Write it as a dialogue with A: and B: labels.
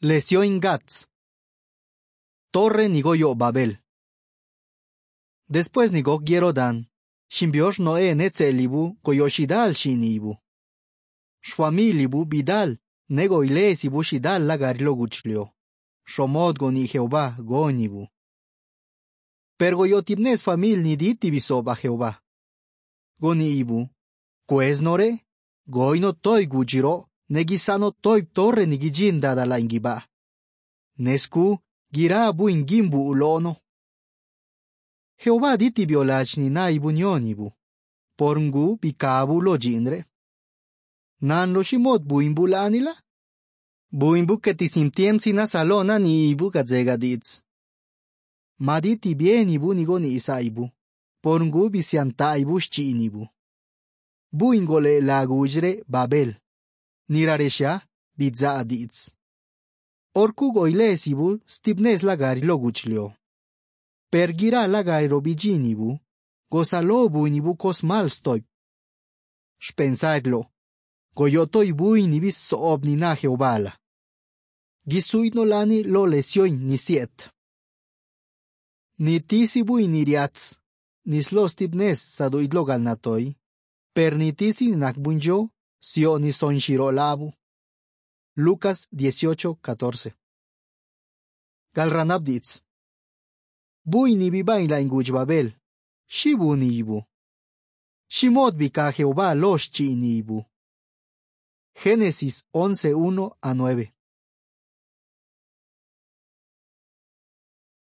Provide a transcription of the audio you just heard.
A: Lesion Gats. Torre nigoyo Babel. Después nigo Gierodan, shimbiosh Noé netzelibu goyoshidal shinibu. Shfamilibu bidal, nego ilesibu shidal lagarilo guchlio. Shomod goni Jehová gonibu. Pergoyotibnes famil niditibisoba Jehová. Goni ibu, pues nore, goino toy gujiro, negisano toy torre nigijin dada la ingiba. Nesku, girabu ingimbu ulono. Jehová diti biolachni na ibu nyonibu. Porngu bikabu lo jinre. Nan lo shimot buimbu lanila? Buimbu ketisimtiem sina salona ni ibu gadzegadits. Maditi bien ibu nigo ni isaibu. Porngu bisianta ibu shchinibu. Buingole lagujre Babel. Niraresha bizza adits. Orku goilesibu stibnes lagari loguchlio. Pergira lagari robijinibu, gozalo buinibu kosmal stoi. Shpensaiglo, goyotoi buinibis soobnina Jehovala. Gisuitnolani lo lesioin nisiet. Nitisi buiniriats, nislo stibnes saduidlo galnatoi, pernitisi nakbunjo, sio nison shirolabu. Lucas 18:14. Galranabdits. Buini bibain la inguj Babel. Shibuni ibu. Shimot bika Jehová los chinibu. Génesis 11:1-9.